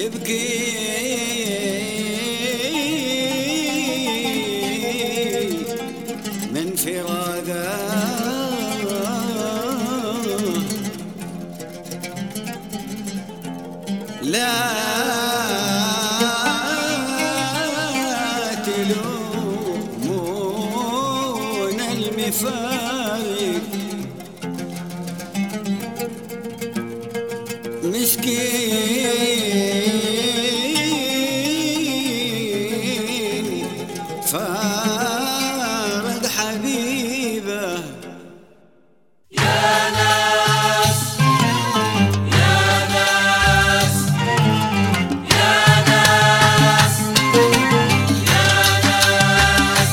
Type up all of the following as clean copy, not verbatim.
يبكي من فراقه لا تلومون المفارق مسكين فارق حبيبه. يا ناس يا ناس يا ناس يا ناس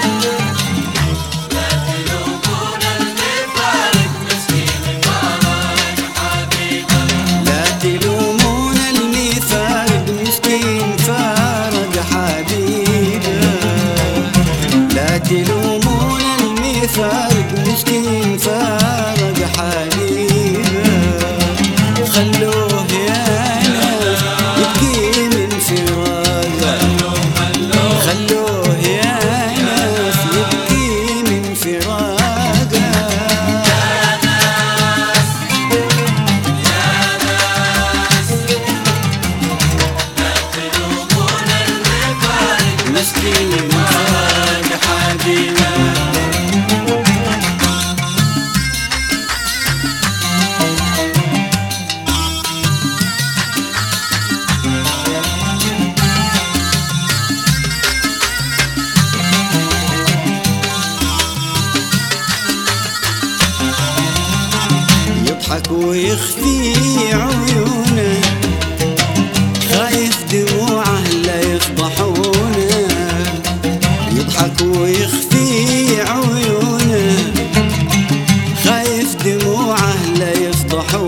لا تلومون المفارق مسكين فارق حبيبه. لا تلومون المفارق مسكين فارق حبيبه. لا تلومون المفارق مسكين فارق حبيبه. خلوه يا ناس يبكي من فراقه. خلوه يا ناس يبكي من فراقه. مسكين فارق حبيبه. يضحك ويخفي عيونه خايف دموعه لا يفضحونه. يضحك ويخفي عيونه خايف دموعه لا يفضحونه.